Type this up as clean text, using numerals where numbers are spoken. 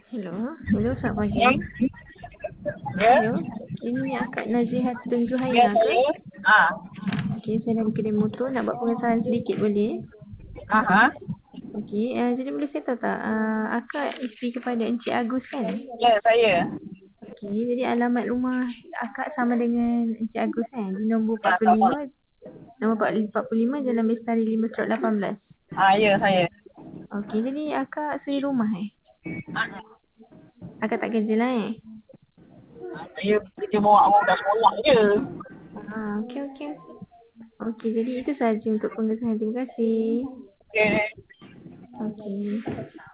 Hello. Hello, selamat pagi. Ya, ya, Hello. Ini Akak Nazihat Tun ya Zuhaina ke? saya. Ah, Okey, saya dari kedai motor nak buat pengesahan sedikit boleh? aha, Okey, jadi boleh saya tahu tak Akak isteri kepada Encik Agus kan? ya saya. Okey, jadi alamat rumah Akak sama dengan Encik Agus kan? Di nombor Ah, sama. 45, nombor 45 Jalan Bestari 5/18. Ah, ya saya. Okey, jadi Akak suri rumah Ah, Akak tak kerja lah saya kerja bawa orang dah sekolah je. Okey, okey. Okey, jadi itu sahaja untuk pengesahan. Terima kasih. Okey. Okey.